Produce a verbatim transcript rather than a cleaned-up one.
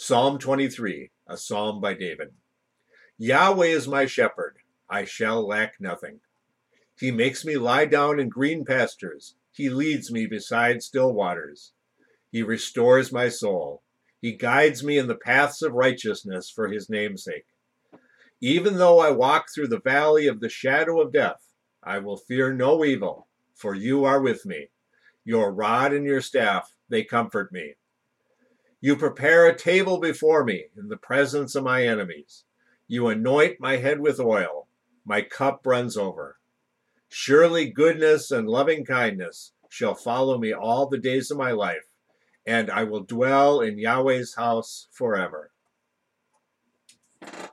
Psalm twenty-three, a psalm by David. Yahweh is my shepherd, I shall lack nothing. He makes me lie down in green pastures. He leads me beside still waters. He restores my soul. He guides me in the paths of righteousness for his name's sake. Even though I walk through the valley of the shadow of death, I will fear no evil, for you are with me. Your rod and your staff, they comfort me. You prepare a table before me in the presence of my enemies. You anoint my head with oil. My cup runs over. Surely goodness and loving kindness shall follow me all the days of my life, and I will dwell in Yahweh's house forever.